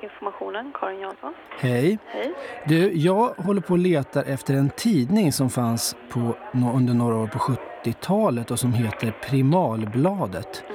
Informationen, Karin Jansson. Hej. Hej. Du, jag håller på och letar efter en tidning som fanns under några år på 70-talet och som heter Primalbladet.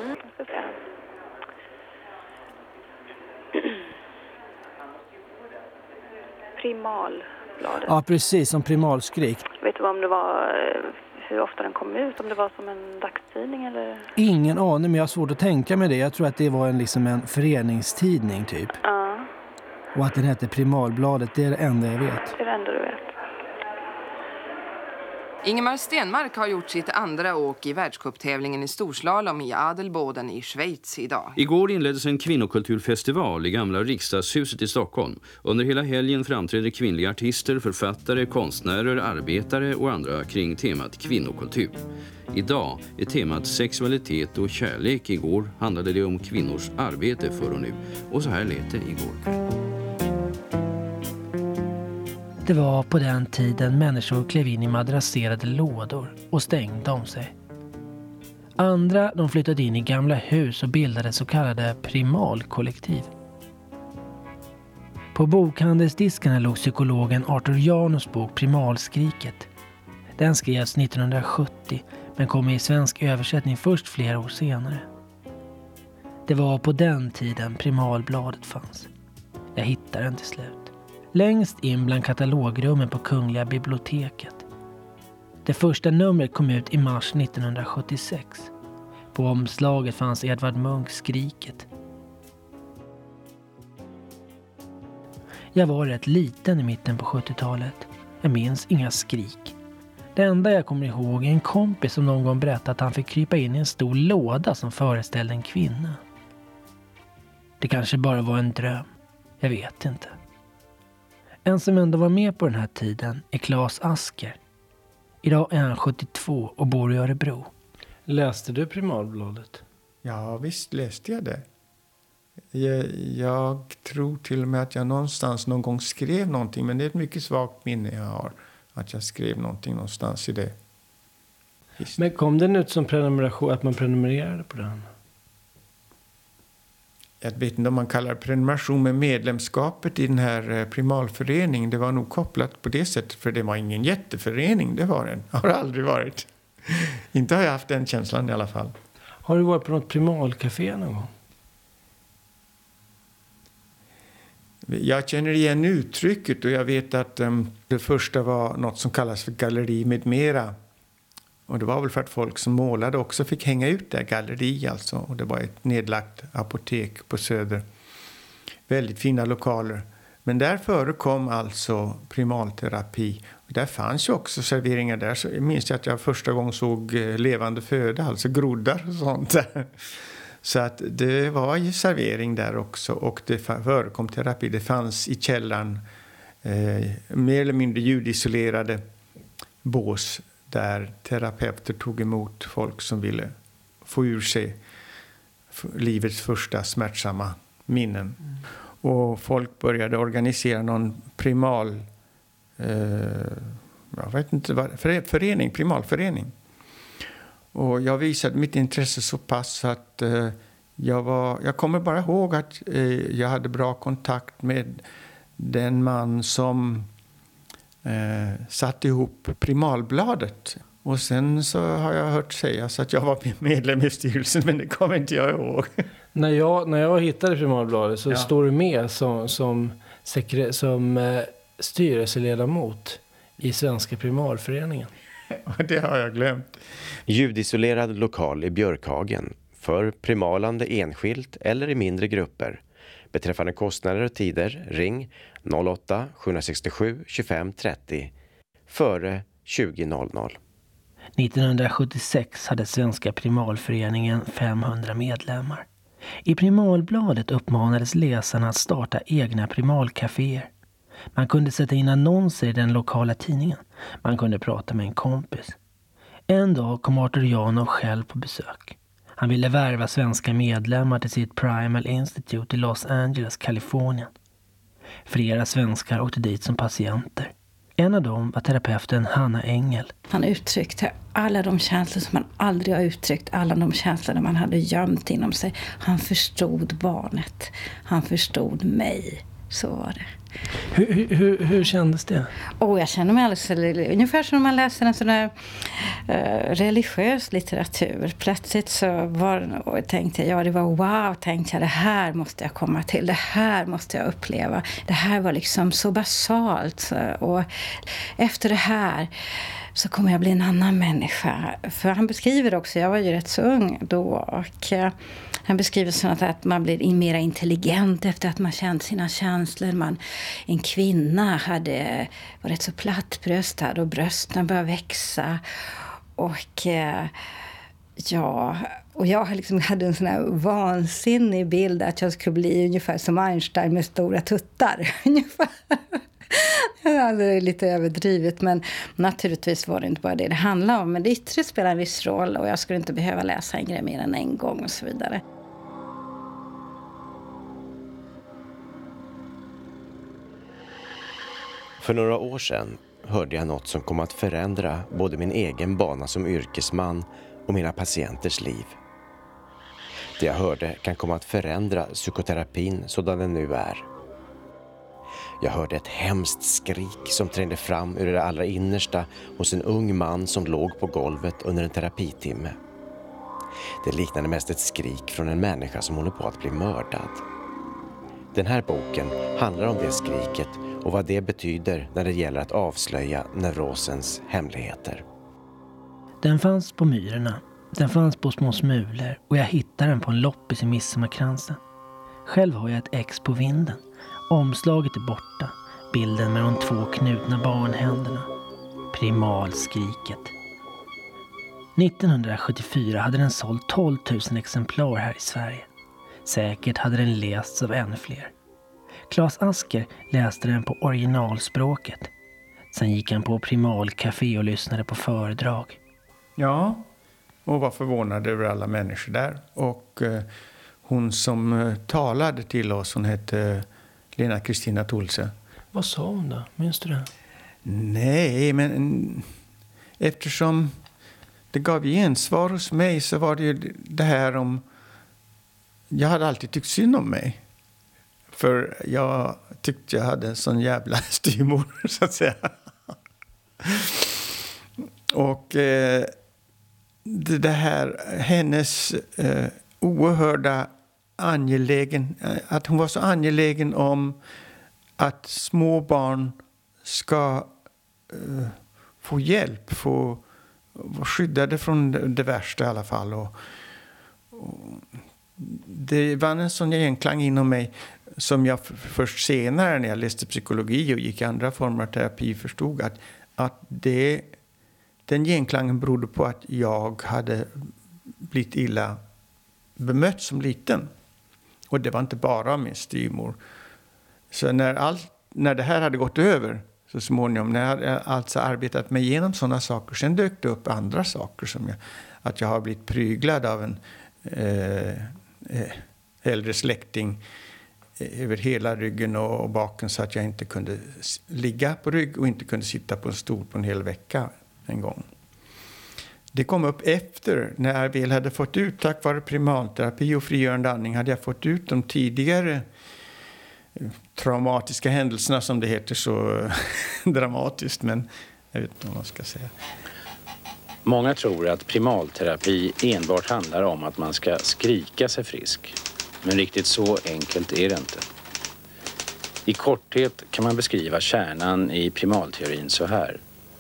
Primalbladet. Ja, precis, som primalskrik. Vet du om det var, hur ofta den kom ut? Om det var som en dagstidning eller? Ingen aning, men jag har svårt att tänka mig det. Jag tror att det var en föreningstidning typ. Ja. Och att den hette Primalbladet, det är det enda jag vet. Det är det enda du vet. Ingemar Stenmark har gjort sitt andra åk i världscuptävlingen i storslalom i Adelboden i Schweiz idag. Igår inleddes en kvinnokulturfestival i gamla riksdagshuset i Stockholm. Under hela helgen framträder kvinnliga artister, författare, konstnärer, arbetare och andra kring temat kvinnokultur. Idag är temat sexualitet och kärlek. Igår handlade det om kvinnors arbete förr och nu. Och så här lät det igår. Det var på den tiden människor klev in i madrasserade lådor och stängde om sig. Andra de flyttade in i gamla hus och bildade så kallade primalkollektiv. På bokhandelsdiskarna låg psykologen Arthur Janus bok Primalskriket. Den skrevs 1970 men kom i svensk översättning först flera år senare. Det var på den tiden Primalbladet fanns. Jag hittade den till slut. Längst in bland katalogrummen på Kungliga biblioteket. Det första numret kom ut i mars 1976. På omslaget fanns Edvard Munchs Skriket. Jag var rätt liten i mitten på 70-talet. Jag minns inga skrik. Det enda jag kommer ihåg är en kompis som någon gång berättade att han fick krypa in i en stor låda som föreställde en kvinna. Det kanske bara var en dröm. Jag vet inte. En som ändå var med på den här tiden är Claes Asker. Idag är han 72 och bor i Örebro. Läste du Primalbladet? Ja, visst läste jag det. Jag tror till och med att jag någon gång skrev någonting. Men det är ett mycket svagt minne jag har. Att jag skrev någonting någonstans i det. Visst. Men kom den ut som prenumeration, att man prenumererade på den? Jag vet inte om man kallar prenumeration med medlemskapet i den här primalföreningen. Det var nog kopplat på det sättet. För det var ingen jätteförening, det var den. Har aldrig varit. Inte har jag haft den känslan i alla fall. Har du varit på något primalcafé någon gång? Jag känner igen uttrycket och jag vet att det första var något som kallas för galleri med mera. Och det var väl för att folk som målade också fick hänga ut där, galleri alltså. Och det var ett nedlagt apotek på Söder. Väldigt fina lokaler. Men där förekom alltså primalterapi. Och där fanns ju också serveringar där. Så jag minns att jag första gången såg levande föda, alltså groddar och sånt där. Så att det var ju servering där också. Och det förekom terapi. Det fanns i källaren mer eller mindre ljudisolerade bås där terapeuter tog emot folk som ville få ur sig livets första smärtsamma minnen. Och folk började organisera någon primalförening. Och jag visade mitt intresse så pass att jag kommer bara ihåg att jag hade bra kontakt med den man som satt ihop Primalbladet. Och sen så har jag hört sägas att jag var medlem i styrelsen, men det kommer inte jag ihåg. När jag hittade Primalbladet så står du med som styrelseledamot i Svenska Primalföreningen. Det har jag glömt. Ljudisolerad lokal i Björkhagen för primalande enskilt eller i mindre grupper. Beträffande kostnader och tider, ring 08-767 25 30 före 20.00. 1976 hade Svenska Primalföreningen 500 medlemmar. I Primalbladet uppmanades läsarna att starta egna primalcaféer. Man kunde sätta in annonser i den lokala tidningen. Man kunde prata med en kompis. En dag kom Arthur Janus själv på besök. Han ville värva svenska medlemmar till sitt Primal Institute i Los Angeles, Kalifornien. Flera svenskar åkte dit som patienter. En av dem var terapeuten Hanna Engel. Han uttryckte alla de känslor som man aldrig har uttryckt, alla de känslor man hade gömt inom sig. Han förstod barnet. Han förstod mig. Så var det. Hur kändes det? Jag känner mig alldeles ungefär som när man läser en sån där religiös litteratur. Plötsligt så tänkte jag, det var wow, tänkte jag, det här måste jag komma till, det här måste jag uppleva. Det här var liksom så basalt. Och efter det här så kommer jag bli en annan människa. För han beskriver också, jag var ju rätt så ung då, och han beskriver sånt att man blir mer intelligent efter att man känt sina känslor. En kvinna var rätt så plattbröstad och brösten började växa. Och jag liksom hade en sån här vansinnig bild att jag skulle bli ungefär som Einstein med stora tuttar. Ungefär. Det är lite överdrivet, men naturligtvis var det inte bara det handlade om. Men det yttre spelar en viss roll och jag skulle inte behöva läsa en grej mer än en gång och så vidare. För några år sedan hörde jag något som kom att förändra både min egen bana som yrkesman och mina patienters liv. Det jag hörde kan komma att förändra psykoterapin sådan den nu är. Jag hörde ett hemskt skrik som trängde fram ur det allra innersta hos en ung man som låg på golvet under en terapitimme. Det liknade mest ett skrik från en människa som håller på att bli mördad. Den här boken handlar om det skriket och vad det betyder när det gäller att avslöja neurosens hemligheter. Den fanns på Myrorna, den fanns på Små Smulor och jag hittade den på en loppis i Midsommarkransen. Själv har jag ett ex på vinden. Omslaget är borta, bilden med de 2 knutna barnhänderna. Primalskriket. 1974 hade den sålt 12 000 exemplar här i Sverige. Säkert hade den lästs av ännu fler. Claes Asker läste den på originalspråket. Sen gick han på Primalcafé och lyssnade på föredrag. Ja, och var förvånad över alla människor där. Och hon som talade till oss, hon hette Lena Kristina Tolse. Vad sa hon då? Minns du det? Nej, men eftersom det gav gensvar hos mig så var det ju det här om... Jag hade alltid tyckt synd om mig. För jag tyckte jag hade en sån jävla styrmor, så att säga. Och det här, hennes oerhörda att hon var så angelägen om att små barn ska få hjälp, få vara skyddade från det värsta i alla fall. Och det var en sån genklang inom mig som jag först senare när jag läste psykologi och gick i andra former av terapi förstod att den genklangen berodde på att jag hade blivit illa bemött som liten. Och det var inte bara min styrmor. Så när det här hade gått över så småningom, när jag hade alltså arbetat mig igenom sådana saker, sen dök det upp andra saker som att jag har blivit pryglad av en äldre släkting över hela ryggen och baken så att jag inte kunde ligga på rygg och inte kunde sitta på en stol på en hel vecka en gång. Det kom upp efter när jag väl hade fått ut, tack vare primalterapi och frigörande andning, hade jag fått ut de tidigare traumatiska händelserna, som det heter så dramatiskt, men jag vet inte vad man ska säga. Många tror att primalterapi enbart handlar om att man ska skrika sig frisk. Men riktigt så enkelt är det inte. I korthet kan man beskriva kärnan i primalteorin så här.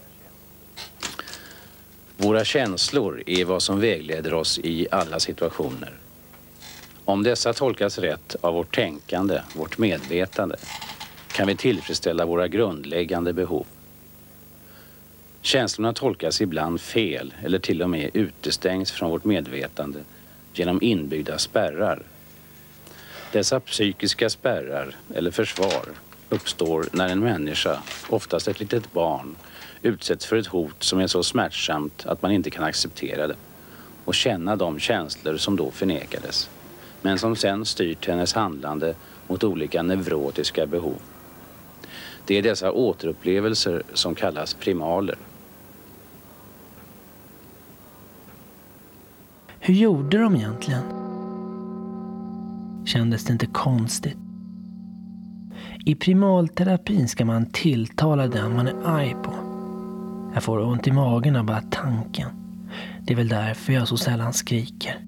Våra känslor är vad som vägleder oss i alla situationer. Om dessa tolkas rätt av vårt tänkande, vårt medvetande, kan vi tillfredsställa våra grundläggande behov. Känslorna tolkas ibland fel eller till och med utestängs från vårt medvetande genom inbyggda spärrar. Dessa psykiska spärrar eller försvar uppstår när en människa, oftast ett litet barn, utsätts för ett hot som är så smärtsamt att man inte kan acceptera det och känna de känslor som då förnekades, men som sen styrt hennes handlande mot olika neurotiska behov. Det är dessa återupplevelser som kallas primaler. Hur gjorde de egentligen? Kändes det inte konstigt? I primalterapin ska man tilltala den man är arg på. Jag får ont i magen av bara tanken. Det är väl därför jag så sällan skriker.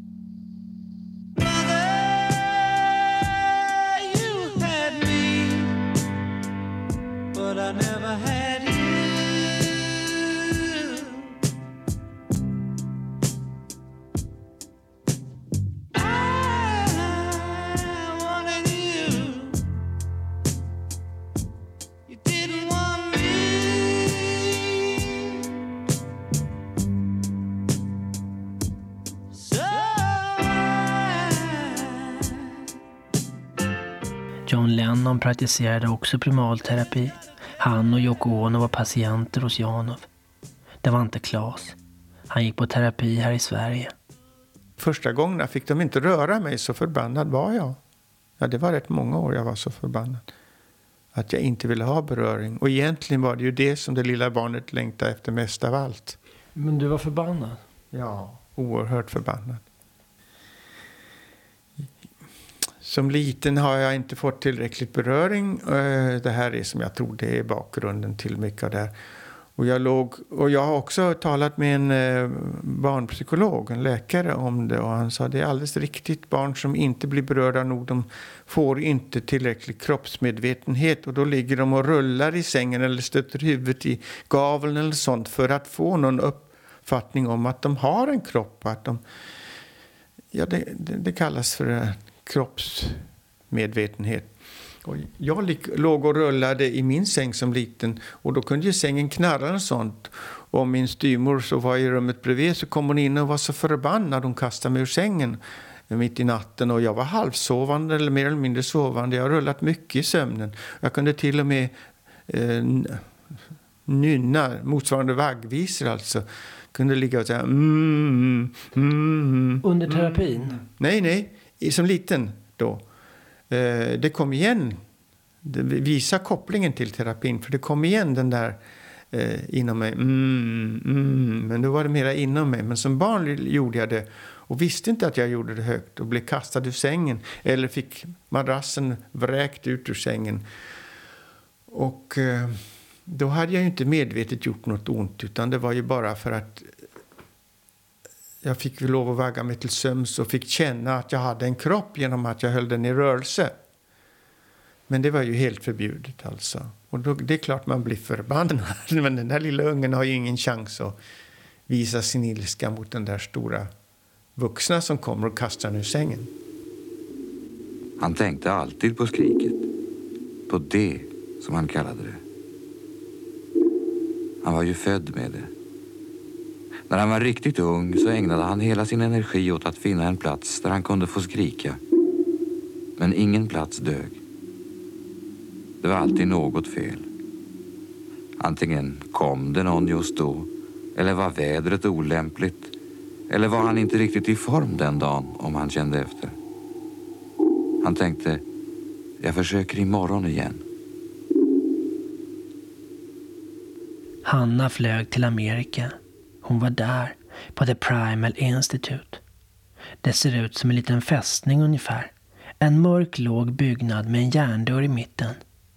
John Lennon praktiserade också primalterapi. Han och Yoko Ono var patienter hos Janov. Det var inte Claes. Han gick på terapi här i Sverige. Första gången fick de inte röra mig, så förbannad var jag. Ja, det var rätt många år jag var så förbannad. Att jag inte ville ha beröring. Och egentligen var det ju det som det lilla barnet längtade efter mest av allt. Men du var förbannad? Ja, oerhört förbannad. Som liten har jag inte fått tillräckligt beröring. Det här är som jag tror det är bakgrunden till mycket av det här. Och jag har också talat med en barnpsykolog, en läkare om det. Och han sa det är alldeles riktigt. Barn som inte blir berörda nog, de får inte tillräcklig kroppsmedvetenhet. Och då ligger de och rullar i sängen eller stöter huvudet i gaveln eller sånt. För att få någon uppfattning om att de har en kropp. Att de, ja, det kallas för kroppsmedvetenhet. Och jag låg och rullade i min säng som liten, och då kunde ju sängen knarra och sånt. Och min styrmor så var i rummet bredvid, så kom hon in och var så förbannad. Hon kastade mig ur sängen mitt i natten, och jag var halvsovande eller mer eller mindre sovande. Jag har rullat mycket i sömnen. Jag kunde till och med nynna motsvarande vaggvisor, alltså. Kunde ligga och säga Under terapin? Nej, som liten då. Det kom igen. Det visar kopplingen till terapin. För det kom igen den där inom mig. Men då var det mera inom mig. Men som barn gjorde jag det. Och visste inte att jag gjorde det högt. Och blev kastad ur sängen. Eller fick madrassen vräkt ut ur sängen. Och då hade jag ju inte medvetet gjort något ont. Utan det var ju bara för att jag fick lov att vagga mig till sömns och fick känna att jag hade en kropp genom att jag höll den i rörelse. Men det var ju helt förbjudet alltså. Och då, det är klart man blir förbannad. Men den där lilla ungen har ju ingen chans att visa sin ilska mot den där stora vuxna som kommer och kastar den ur sängen. Han tänkte alltid på skriket. På det som han kallade det. Han var ju född med det. När han var riktigt ung så ägnade han hela sin energi åt att finna en plats där han kunde få skrika. Men ingen plats dög. Det var alltid något fel. Antingen kom det någon just då, eller var vädret olämpligt, eller var han inte riktigt i form den dagen om han kände efter. Han tänkte, jag försöker imorgon igen. Hanna flög till Amerika. Hon var där, på The Primal Institute. Det ser ut som en liten fästning ungefär. En mörk låg byggnad med en järndörr i mitten.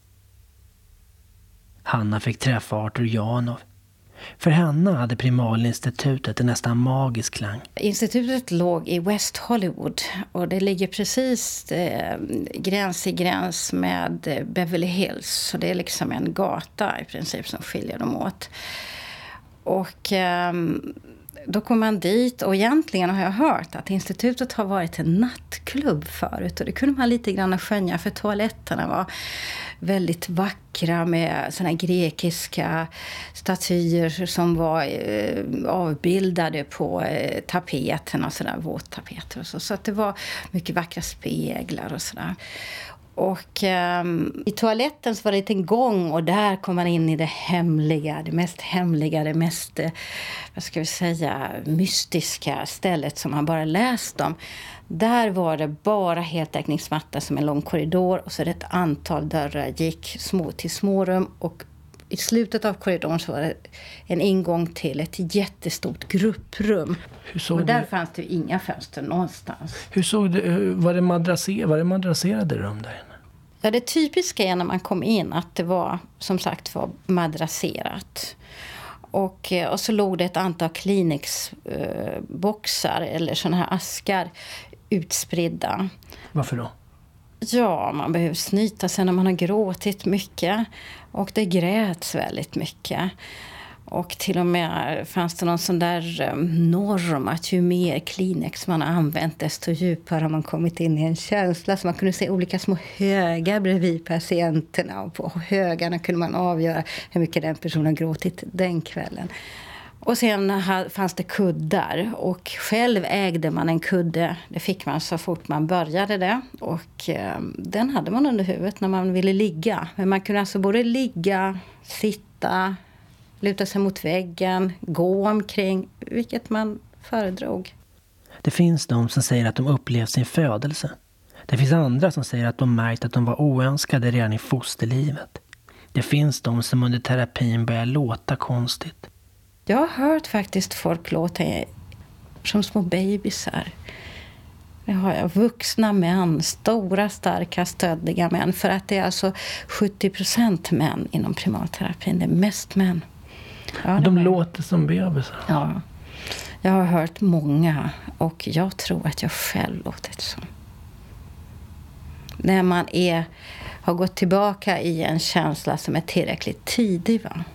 Hanna fick träffa Arthur Janov. För henne hade Primalinstitutet en nästan magisk klang. Institutet låg i West Hollywood och det ligger precis gräns i gräns med Beverly Hills. Så det är liksom en gata i princip som skiljer dem åt. Och då kom man dit, och egentligen har jag hört att institutet har varit en nattklubb förut. Och det kunde man lite grann skönja, för toaletterna var väldigt vackra med såna grekiska statyer som var avbildade på tapeterna, sådana våttapeter och så. Så att det var mycket vackra speglar och sådär. Och i toaletten så var det en liten gång, och där kom man in i det hemliga, det mest, vad ska vi säga, mystiska stället som man bara läst om. Där var det bara heltäckningsmatta som en lång korridor, och så ett antal dörrar gick till små rum, och I slutet av korridoren så var det en ingång till ett jättestort grupprum. Och där fanns det ju inga fönster någonstans. Hur såg det? Var det madrasserade rum där inne? Ja, det typiska är när man kom in att det var, som sagt, var madrasserat. Och så låg det ett antal Kleenex-boxar eller såna här askar utspridda. Varför då? Ja, man behöver snyta sig när man har gråtit mycket. Och det gräts väldigt mycket. Och till och med fanns det någon sån där norm att ju mer Kleenex man har använt desto djupare har man kommit in i en känsla. Så man kunde se olika små högar bredvid patienterna. Och på högarna kunde man avgöra hur mycket den personen gråtit den kvällen. Och sen fanns det kuddar och själv ägde man en kudde. Det fick man så fort man började det. Och den hade man under huvudet när man ville ligga. Men man kunde alltså både ligga, sitta, luta sig mot väggen, gå omkring, vilket man föredrog. Det finns de som säger att de upplevt sin födelse. Det finns andra som säger att de märkt att de var oönskade redan i fosterlivet. Det finns de som under terapin börjar låta konstigt. Jag har hört faktiskt folk låta som små bebisar. Det har jag. Vuxna män, stora, starka, stöddiga män. För att det är alltså 70% män inom primalterapin. Det är mest män. Ja, de låter som bebisar. Ja, jag har hört många och jag tror att jag själv låtit så. När man har gått tillbaka i en känsla som är tillräckligt tidig, va?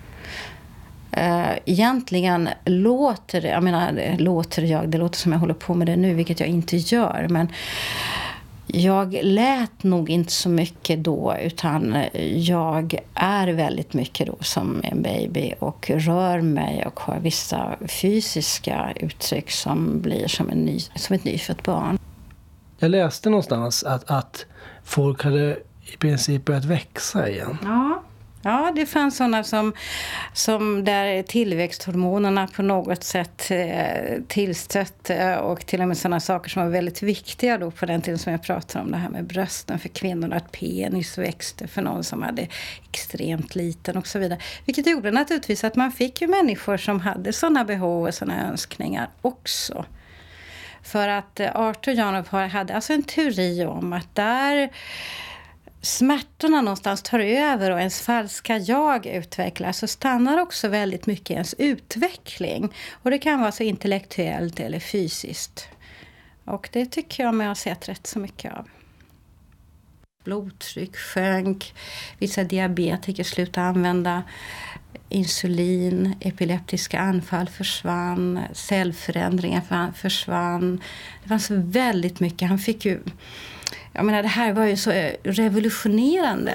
Egentligen låter det låter som jag håller på med det nu, vilket jag inte gör, men jag lät nog inte så mycket då, utan jag är väldigt mycket då som en baby och rör mig och har vissa fysiska uttryck som blir som ett nyfött barn. Jag läste någonstans att folk hade i princip börjat växa igen. Ja, det fanns sådana som där tillväxthormonerna på något sätt tillstötte, och till och med sådana saker som var väldigt viktiga då på den tiden som jag pratade om, det här med brösten för kvinnorna, att penis växte för någon som hade extremt liten och så vidare. Vilket gjorde naturligtvis att man fick ju människor som hade sådana behov och sådana önskningar också. För att Arthur Janov hade alltså en teori om att där smärtorna någonstans tar över och ens falska jag utvecklas, så stannar också väldigt mycket ens utveckling. Och det kan vara så intellektuellt eller fysiskt. Och det tycker jag mig ha sett rätt så mycket av. Blodtryck sjönk, vissa diabetiker slutade använda insulin, epileptiska anfall försvann, cellförändringar försvann. Det var så väldigt mycket. Han fick ju... Jag menar, det här var ju så revolutionerande.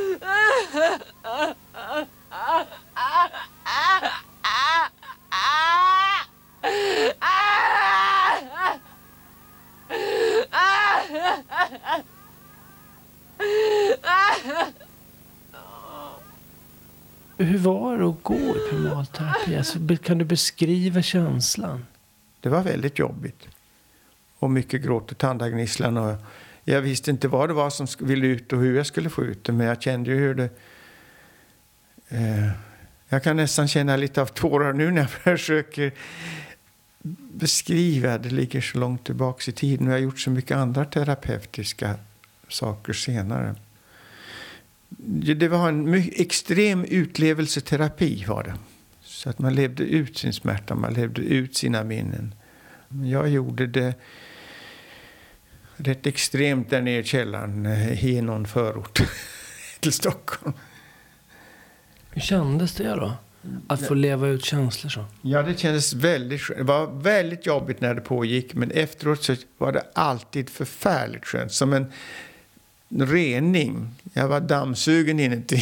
Hur var det att gå i primalterapi? Alltså, kan du beskriva känslan? Det var väldigt jobbigt. Och mycket gråt och tandagnisslan. Och jag visste inte vad det var som ville ut och hur jag skulle få ut det. Men jag kände ju hur det... jag kan nästan känna lite av tårar nu när jag försöker beskriva. Det ligger så långt tillbaka i tiden. Och jag har gjort så mycket andra terapeutiska saker senare. Det var en extrem utlevelseterapi var det. Så att man levde ut sin smärta, man levde ut sina minnen. Jag gjorde det rätt extremt där nere i källaren i någon förort till Stockholm. Hur kändes det då? Att få leva ut känslor så? Ja, det kändes väldigt skönt. Det var väldigt jobbigt när det pågick, men efteråt så var det alltid förfärligt skönt. Som en rening. Jag var dammsugen inuti.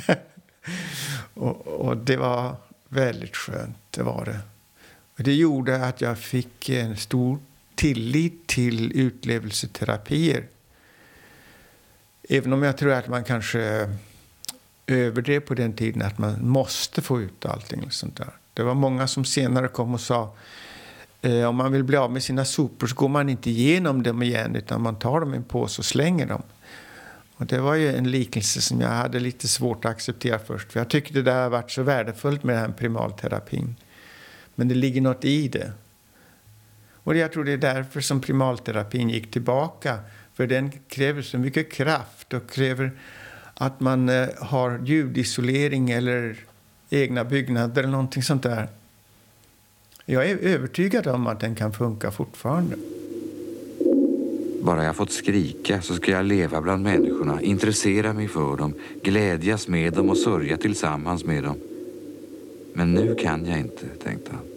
och det var väldigt skönt, det var det. Och det gjorde att jag fick en stor tillit till utlevelseterapier. Även om jag tror att man kanske överdrev på den tiden att man måste få ut allting och sånt där. Det var många som senare kom och sa om man vill bli av med sina sopor så går man inte igenom dem igen utan man tar dem i en påse och slänger dem. Och det var ju en liknelse som jag hade lite svårt att acceptera först. För jag tyckte det där har varit så värdefullt med den här primalterapin. Men det ligger något i det. Och jag tror det är därför som primalterapin gick tillbaka. För den kräver så mycket kraft och kräver att man har ljudisolering eller egna byggnader eller någonting sånt där. Jag är övertygad om att den kan funka fortfarande. Bara jag fått skrika så ska jag leva bland människorna, intressera mig för dem, glädjas med dem och sörja tillsammans med dem. Men nu kan jag inte, tänkte han.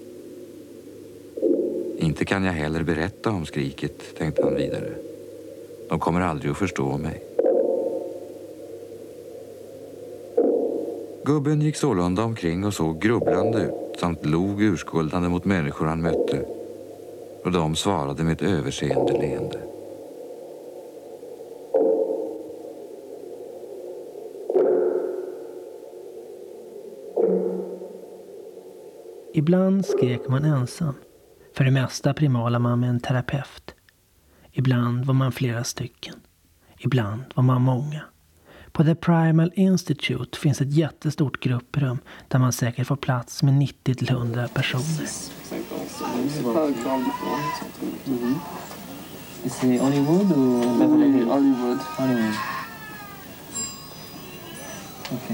Inte kan jag heller berätta om skriket, tänkte han vidare. De kommer aldrig att förstå mig. Gubben gick sålunda omkring och såg grubblande ut samt log urskuldande mot människor han mötte. Och de svarade med ett överseende leende. Ibland skrek man ensam. För det mesta primala man med en terapeut. Ibland var man flera stycken. Ibland var man många. På The Primal Institute finns ett jättestort grupprum där man säkert får plats med 90-100 personer. Är det Hollywood och Beverly Hills? Hollywood. Okej.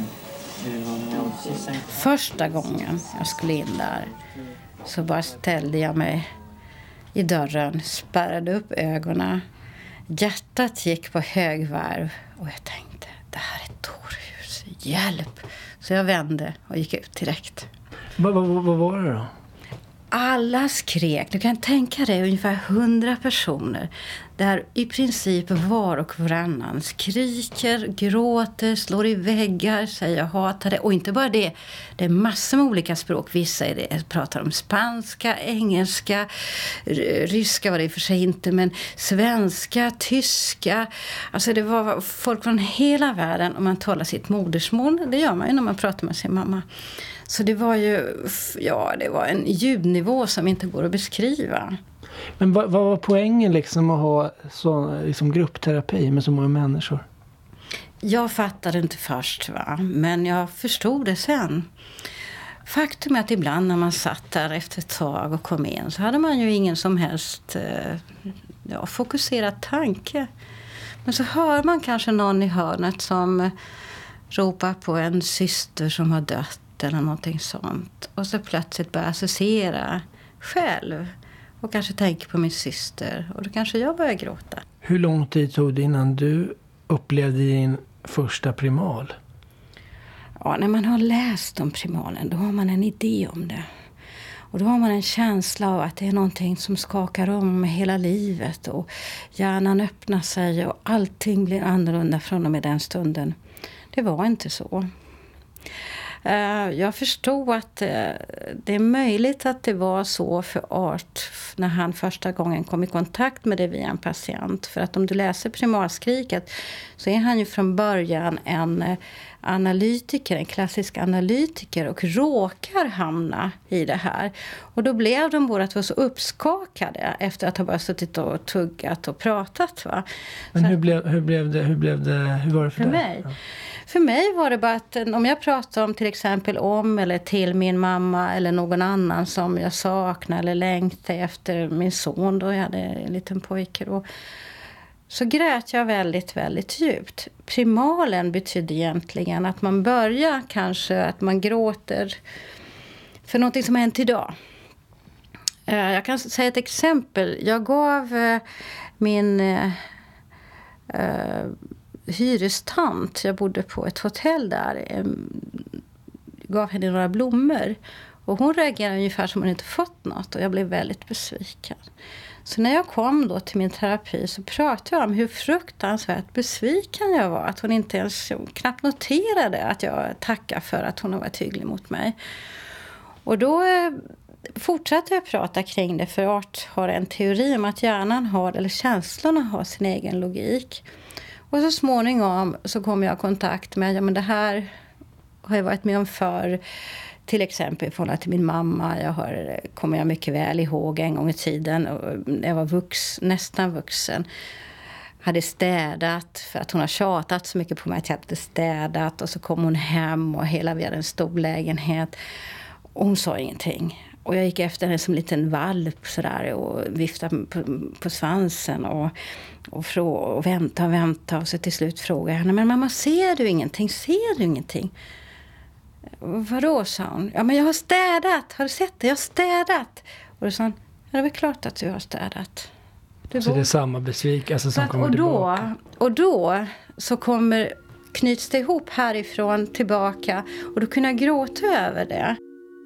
Första gången jag skulle in där så bara ställde jag mig i dörren, spärrade upp ögonen. Hjärtat gick på högvarv och jag tänkte, det här är ett dårhus, hjälp. Så jag vände och gick ut direkt. Vad var det då? Alla skrek. Du kan tänka dig ungefär 100 personer där i princip var och varannan skriker, gråter, slår i väggar, säger jag hatar det. Och inte bara det, det är massor med olika språk. Vissa pratar om spanska, engelska, ryska var det i och för sig inte, men svenska, tyska. Alltså det var folk från hela världen och man talar sitt modersmål. Det gör man ju när man pratar med sin mamma. Så det var ju, det var en ljudnivå som inte går att beskriva. Men vad var poängen liksom att ha så, liksom gruppterapi med så många människor? Jag fattade inte först, men jag förstod det sen. Faktum är att ibland när man satt där efter ett tag och kom in så hade man ju ingen som helst fokuserad tanke. Men så hör man kanske någon i hörnet som ropar på en syster som har dött eller någonting sånt. Och så plötsligt börjar associera själv. Och kanske tänker på min syster. Och då kanske jag börjar gråta. Hur lång tid tog det innan du upplevde din första primal? Ja, när man har läst om primalen då har man en idé om det. Och då har man en känsla av att det är någonting som skakar om hela livet. Och hjärnan öppnar sig och allting blir annorlunda från och med den stunden. Det var inte så. Jag förstod att det är möjligt att det var så för Art när han första gången kom i kontakt med det via en patient. För att om du läser primalskriket så är han ju från början en analytiker, en klassisk analytiker och råkar hamna i det här. Och då blev de båda så uppskakade efter att ha bara suttit och tuggat och pratat. Va? Men hur var det för dig? Mig? Ja. För mig var det bara att om jag pratar om till exempel om eller till min mamma eller någon annan som jag saknar eller längtar efter min son då jag hade en liten pojke då, så grät jag väldigt, väldigt djupt. Primalen betyder egentligen att man börjar kanske att man gråter för någonting som har hänt idag. Jag kan säga ett exempel. Jag gav min hyrestant, jag bodde på ett hotell där, gav henne några blommor och hon reagerade ungefär som hon inte fått något och jag blev väldigt besviken. Så när jag kom då till min terapi så pratade jag om hur fruktansvärt besviken jag var, att hon inte ens knappt noterade att jag tackar för att hon har varit hygglig mot mig. Och då fortsatte jag prata kring det, för Art har en teori om att hjärnan har, eller känslorna har sin egen logik. Och så småningom så kom jag i kontakt med, men det här har jag varit med om för till exempel förhållande till min mamma. Kommer jag mycket väl ihåg en gång i tiden när jag var nästan vuxen. hade städat, för att hon har tjatat så mycket på mig att jag hade städat. Och så kom hon hem och hela vi hade en stor lägenhet. Och hon sa ingenting. Och jag gick efter henne som en liten valp sådär och viftade på svansen och vänta. Och så till slut frågade jag henne, men mamma, ser du ingenting? Ser du ingenting? Vadå, sa hon. Ja, men jag har städat. Har du sett det? Jag har städat. Och då sa hon, ja, det är väl klart att du har städat. Så det är samma besvikelse som kommer tillbaka? Och då så knyts det ihop härifrån tillbaka. Och då kunde jag gråta över det.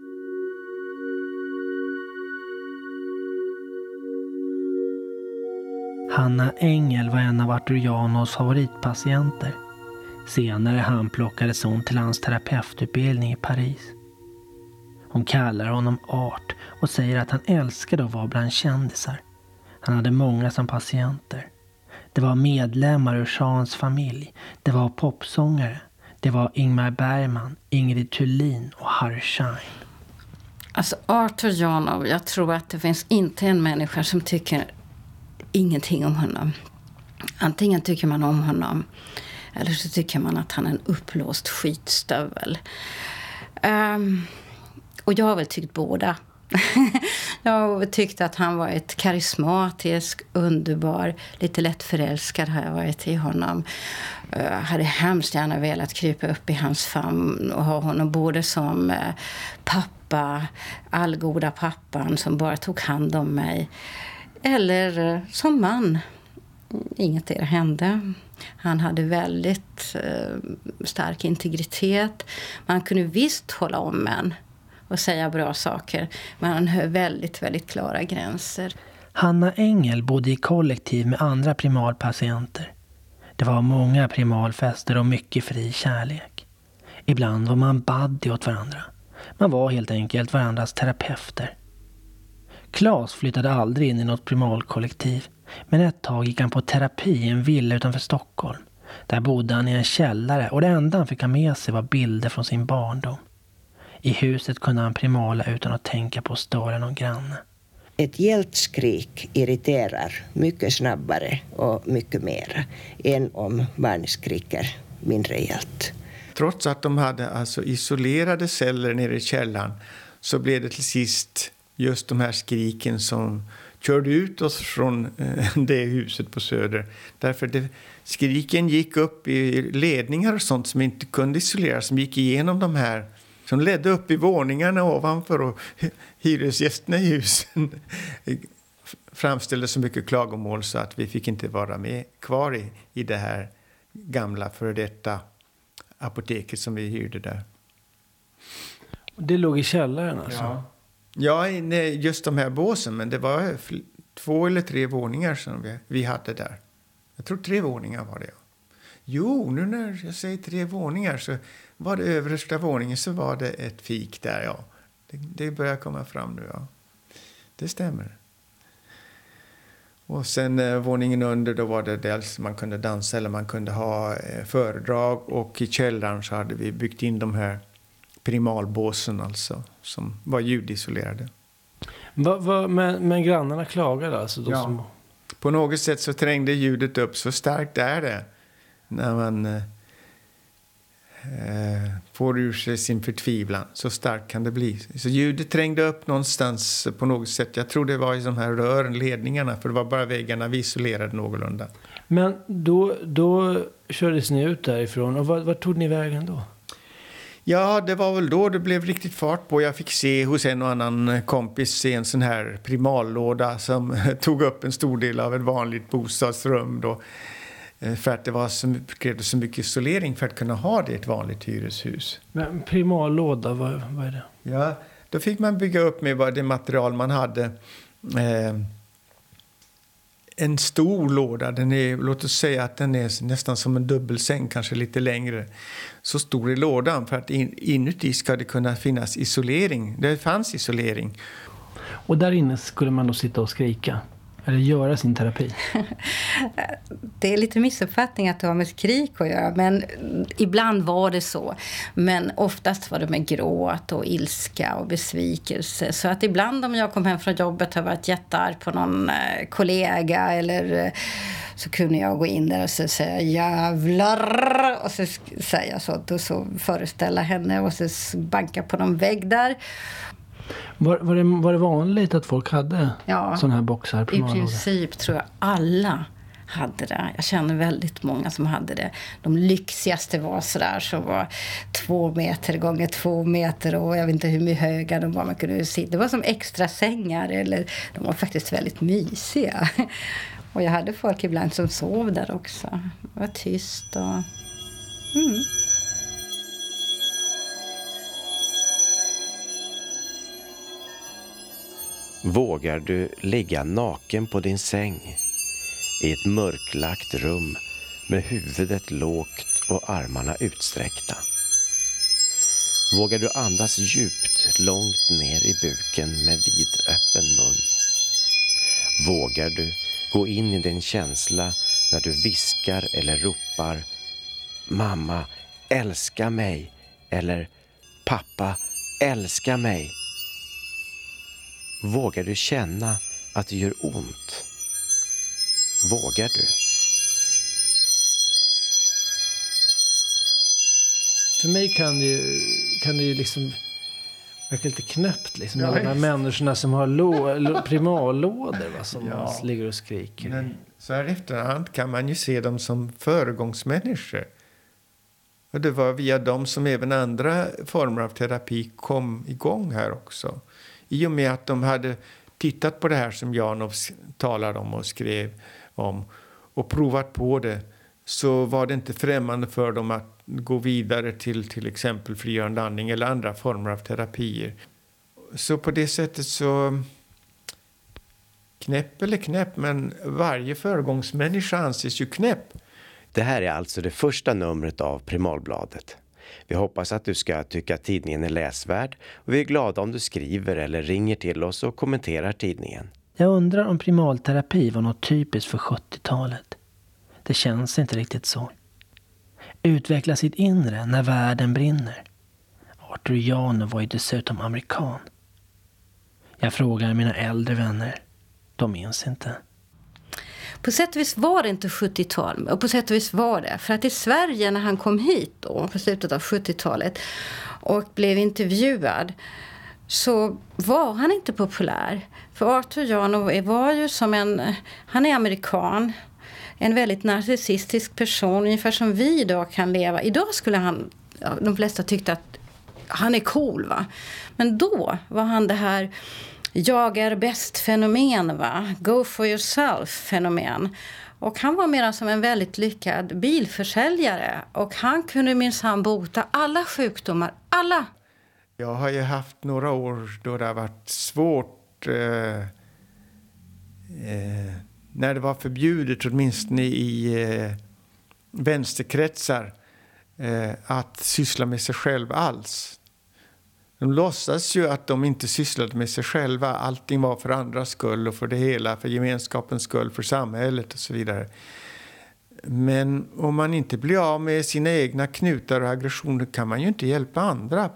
Hanna Engel var en av Arthur Janos favoritpatienter. Senare handplockades hon till hans terapeututbildning i Paris. Hon kallar honom Art och säger att han älskade att vara bland kändisar. Han hade många som patienter. Det var medlemmar ur Jeans familj. Det var popsångare. Det var Ingmar Bergman, Ingrid Thulin och Harry Schein. Alltså Arthur Janov, jag tror att det finns inte en människa som tycker ingenting om honom. Antingen tycker man om honom eller så tycker man att han är en upplåst skitstövel. Och jag har väl tyckt båda. Jag har tyckt att han var ett karismatisk, underbar, lite lätt förälskad har jag varit i honom. Jag hade hemskt gärna velat krypa upp i hans famn och ha honom både som pappa, allgoda pappan som bara tog hand om mig. Eller som man. Inget det hände. Han hade väldigt stark integritet. Man kunde visst hålla om en och säga bra saker. Men han höll väldigt, väldigt klara gränser. Hanna Engel bodde i kollektiv med andra primalpatienter. Det var många primalfester och mycket fri kärlek. Ibland var man buddy åt varandra. Man var helt enkelt varandras terapeuter. Claes flyttade aldrig in i något primalkollektiv. Men ett tag gick han på terapi i en villa utanför Stockholm. Där bodde han i en källare och det enda han fick ha med sig var bilder från sin barndom. I huset kunde han primala utan att tänka på att störa någon granne. Ett hjältskrik irriterar mycket snabbare och mycket mer än om barn skriker mindre hjält. Trots att de hade alltså isolerade celler nere i källaren så blev det till sist just de här skriken som körde ut oss från det huset på Söder. Därför skriken gick upp i ledningar och sånt som inte kunde isoleras, som gick igenom de här, som ledde upp i våningarna ovanför, och hyresgästerna i husen framställde så mycket klagomål så att vi fick inte vara med kvar i det här gamla före detta apoteket som vi hyrde där. Det låg i källaren alltså? Ja, just de här båsen, men det var 2 eller 3 våningar som vi hade där. Jag tror 3 våningar var det. Jo, nu när jag säger 3 våningar så var det översta våningen så var det ett fik där, ja. Det börjar komma fram nu, ja. Det stämmer. Och sen våningen under, då var det dels man kunde dansa eller man kunde ha föredrag, och i källaren så hade vi byggt in de här primalbåsen alltså, som var ljudisolerade. Men grannarna klagade alltså? Ja. Som... På något sätt så trängde ljudet upp, så starkt är det när man får ur sig sin förtvivlan. Så starkt kan det bli. Så ljudet trängde upp någonstans på något sätt. Jag tror det var i de här rören, ledningarna, för det var bara väggarna vi isolerade någorlunda. Men då kördes ni ut därifrån, och var tog ni vägen då? Ja, det var väl då det blev riktigt fart på. Jag fick se hos en och annan kompis en sån här primallåda som tog upp en stor del av ett vanligt bostadsrum då. För att det krävdes så mycket isolering för att kunna ha det i ett vanligt hyreshus. Men primallåda, vad är det? Ja, då fick man bygga upp med det material man hade. En stor låda, låt oss säga att den är nästan som en dubbelsäng, kanske lite längre. Så stor är lådan, för att inuti ska det kunna finnas isolering. Det fanns isolering. Och där inne skulle man då sitta och skrika? Eller göra sin terapi? Det är lite missuppfattning att det har med skrik att göra, men ibland var det så. Men oftast var det med gråt och ilska och besvikelse. Så att ibland om jag kom hem från jobbet och varit jättearg på någon kollega eller så kunde jag gå in där och så säga jävlar och så säga så och så föreställa henne och så banka på någon vägg där. Var det vanligt att folk hade sådana här boxar? I princip tror jag alla hade det. Jag känner väldigt många som hade det. De lyxigaste var sådär som var 2 meter gånger 2 meter och jag vet inte hur mycket höga de var. Man kunde sitta. Det var som extra sängar eller de var faktiskt väldigt mysiga. Och jag hade folk ibland som sov där också. Det var tyst och... Vågar du ligga naken på din säng i ett mörklagt rum med huvudet lågt och armarna utsträckta? Vågar du andas djupt långt ner i buken med vidöppen mun? Vågar du gå in i din känsla när du viskar eller ropar mamma, älska mig eller pappa, älska mig? Vågar du känna att det gör ont? Vågar du? För mig kan det ju liksom verka lite knäppt liksom. Alla de här människorna som har primallådor som ligger och skriker. Men så här efterhand kan man ju se dem som föregångsmänniskor. Och det var via dem som även andra former av terapi kom igång här också. I och med att de hade tittat på det här som Janov talade om och skrev om och provat på det, så var det inte främmande för dem att gå vidare till exempel frigörande andning eller andra former av terapier. Så på det sättet så knäpp, men varje föregångsmänniska anses ju knäpp. Det här är alltså det första numret av Primalbladet. Vi hoppas att du ska tycka att tidningen är läsvärd och vi är glada om du skriver eller ringer till oss och kommenterar tidningen. Jag undrar om primalterapi var något typiskt för 70-talet. Det känns inte riktigt så. Utveckla sitt inre när världen brinner. Arthur Janov var ju dessutom amerikan. Jag frågar mina äldre vänner. De minns inte. På sätt och vis var det inte 70-tal, och på sätt och vis var det. För att i Sverige när han kom hit då, på slutet av 70-talet och blev intervjuad, så var han inte populär. För Arthur Janov var ju han är amerikan, en väldigt narcissistisk person, ungefär som vi idag kan leva. Idag skulle de flesta tyckte att han är cool, va? Men då var han det här jag är bäst fenomen, va? Go for yourself fenomen. Och han var mer som en väldigt lyckad bilförsäljare. Och han kunde minsann bota alla sjukdomar. Alla! Jag har ju haft några år då det har varit svårt. När det var förbjudet, åtminstone i vänsterkretsar, att syssla med sig själv alls. De låtsas ju att de inte sysslade med sig själva. Allting var för andras skull och för det hela, för gemenskapens skull, för samhället och så vidare. Men om man inte blir av med sina egna knutar och aggressioner kan man ju inte hjälpa andra.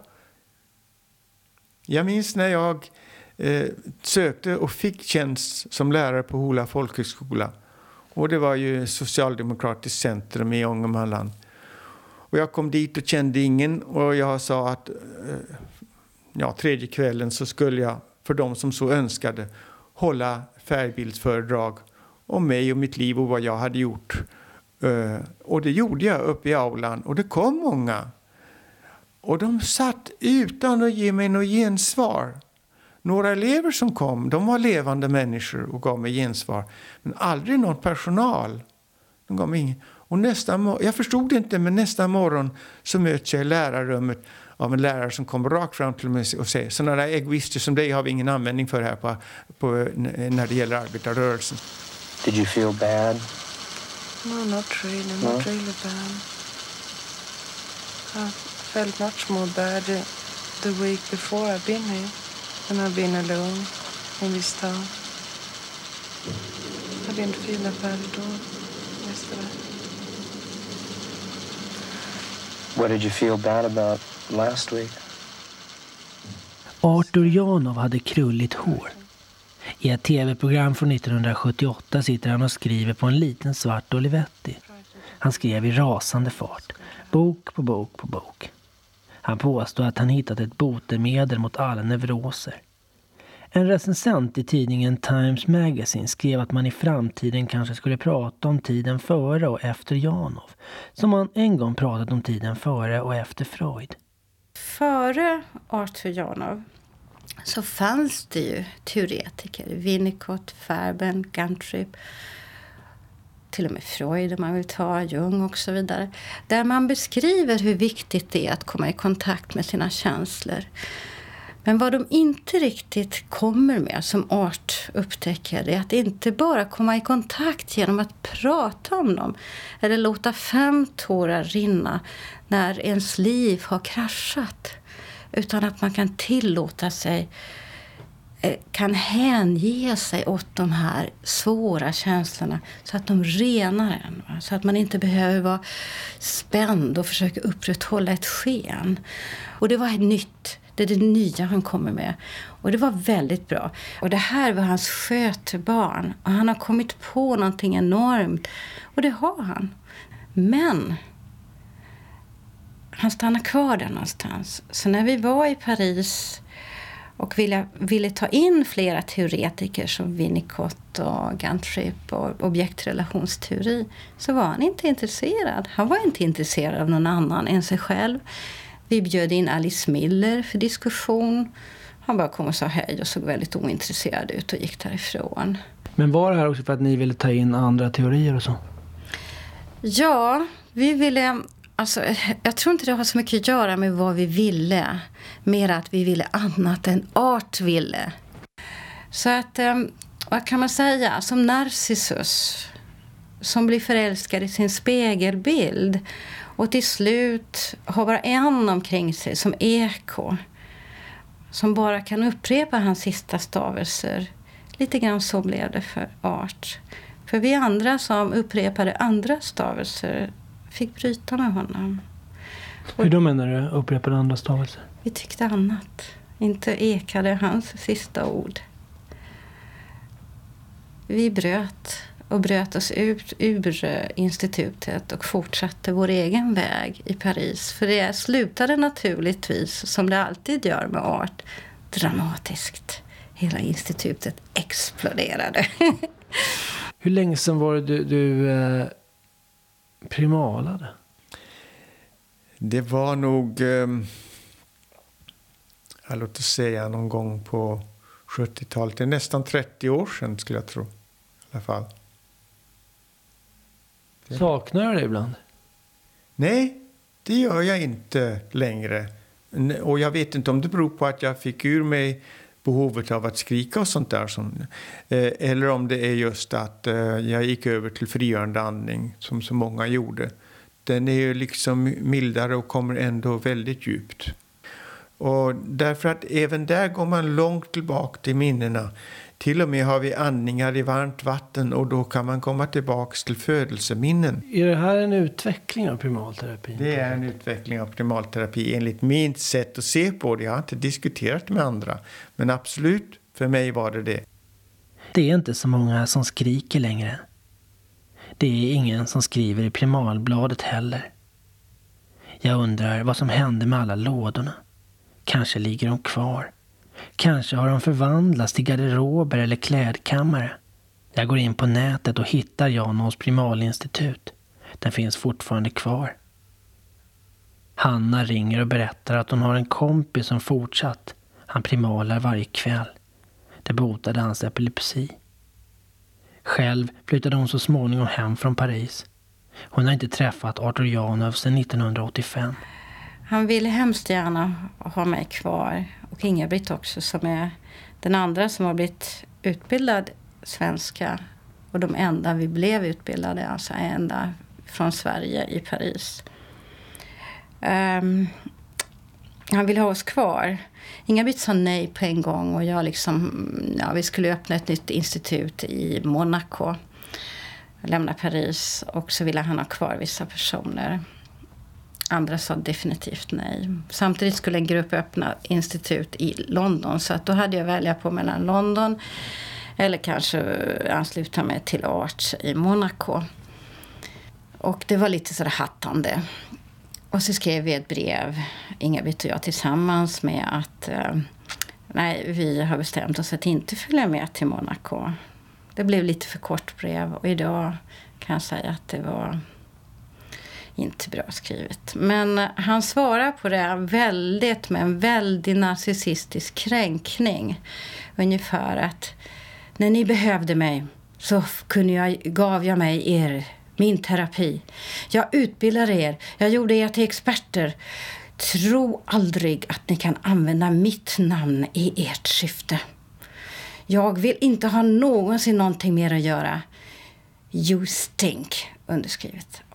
Jag minns när jag sökte och fick tjänst som lärare på Hola folkhögskola. Och det var ju socialdemokratiskt centrum i Ångermanland. Och jag kom dit och kände ingen och jag sa att tredje kvällen så skulle jag, för de som så önskade, hålla färgbildsföredrag om mig och mitt liv och vad jag hade gjort. Och det gjorde jag uppe i aulan och det kom många. Och de satt utan att ge mig något gensvar. Några elever som kom, de var levande människor och gav mig gensvar. Men aldrig någon personal. De gav mig ingen. Och jag förstod det inte, men nästa morgon så möts jag i lärarrummet av en lärare som kommer rakt fram till mig och säger sådana där egoister som dig har vi ingen användning för här när det gäller arbetarrörelsen. Did you feel bad? No, not really bad. I felt much more bad the week before I've been here, when I've been alone in this town. vindfyllda skärgård nästa vecka. What did you feel bad about last week? Artur Janov hade krulligt hår. I ett tv-program från 1978 sitter han och skriver på en liten svart Olivetti. Han skrev i rasande fart, bok på bok på bok. Han påstod att han hittat ett botemedel mot alla neuroser. En recensent i tidningen Times Magazine skrev att man i framtiden kanske skulle prata om tiden före och efter Janov, som man en gång pratat om tiden före och efter Freud. Före Artur Janov så fanns det ju teoretiker, Winnicott, Fairbairn, Gantrip, till och med Freud om man vill ta, Jung och så vidare, där man beskriver hur viktigt det är att komma i kontakt med sina känslor. Men vad de inte riktigt kommer med som art upptäcker är att inte bara komma i kontakt genom att prata om dem eller låta 5 tårar rinna när ens liv har kraschat, utan att man kan tillåta sig, kan hänge sig åt de här svåra känslorna så att de renar en. Va? Så att man inte behöver vara spänd och försöka upprätthålla ett sken. Och det var nytt. Det är det nya han kommer med. Och det var väldigt bra. Och det här var hans skötebarn. Och han har kommit på någonting enormt. Och det har han. Men han stannar kvar där någonstans. Så när vi var i Paris och ville ta in flera teoretiker som Winnicott och Gantrip och objektrelationsteori, så var han inte intresserad. Han var inte intresserad av någon annan än sig själv. Vi bjöd in Alice Miller för diskussion. Han bara kom och sa hej och såg väldigt ointresserad ut och gick därifrån. Men var det här också för att ni ville ta in andra teorier och så? Ja, vi ville... Alltså, jag tror inte det har så mycket att göra med vad vi ville. Mer att vi ville annat än art ville. Så att, vad kan man säga? Som Narcissus, som blir förälskad i sin spegelbild. Och till slut har bara en omkring sig som eko. Som bara kan upprepa hans sista stavelser. Lite grann så blev det för art. För vi andra som upprepade andra stavelser fick bryta med honom. Hur då menar du upprepade andra stavelser? Vi tyckte annat. Inte ekade hans sista ord. Vi bröt oss ut ur institutet och fortsatte vår egen väg i Paris. För det slutade naturligtvis, som det alltid gör med art, dramatiskt. Hela institutet exploderade. Hur länge sedan var det du primalade? Det var nog, låt oss säga någon gång på 70-talet. Det är nästan 30 år sedan skulle jag tro. I alla fall. Saknar du det ibland? Nej, det gör jag inte längre. Och jag vet inte om det beror på att jag fick ur mig behovet av att skrika och sånt där. Eller om det är just att jag gick över till frigörande andning som så många gjorde. Den är ju liksom mildare och kommer ändå väldigt djupt. Och därför att även där går man långt tillbaka till minnena. Till och med har vi andningar i varmt vatten och då kan man komma tillbaka till födelseminnen. Är det här en utveckling av primalterapi? Det är en utveckling av primalterapi enligt mitt sätt att se på det. Jag har inte diskuterat med andra. Men absolut, för mig var det det. Det är inte så många som skriker längre. Det är ingen som skriver i Primalbladet heller. Jag undrar vad som hände med alla lådorna. Kanske ligger de kvar. Kanske har de förvandlats till garderober eller klädkammare. Jag går in på nätet och hittar Janovs primalinstitut. Den finns fortfarande kvar. Hanna ringer och berättar att hon har en kompis som fortsatt. Han primalar varje kväll. Det botade hans epilepsi. Själv flyttade hon så småningom hem från Paris. Hon har inte träffat Artur Janov sedan 1985. Han ville hemskt gärna ha mig kvar. Och Inga-Britt också, som är den andra som har blivit utbildad svenska. Och de enda vi blev utbildade, alltså enda från Sverige i Paris. Han ville ha oss kvar. Inga-Britt sa nej på en gång och jag vi skulle öppna ett nytt institut i Monaco. lämna Paris, och så ville han ha kvar vissa personer. Andra sa definitivt nej. Samtidigt skulle en grupp öppna institut i London, så att då hade jag välja på mellan London eller kanske ansluta mig till Arts i Monaco. Och det var lite sådär hattande. Och så skrev vi ett brev, Inga-Britt och jag tillsammans, med att nej, vi har bestämt oss att inte följa med till Monaco. Det blev lite för kort brev, och idag kan jag säga att det var inte bra skrivet. Men han svarar på det med en väldigt narcissistisk kränkning. Ungefär att när ni behövde mig så gav jag mig min terapi. Jag utbildade er. Jag gjorde er till experter. Tro aldrig att ni kan använda mitt namn i ert syfte. Jag vill inte ha någonsin någonting mer att göra. You stink, underskrivet.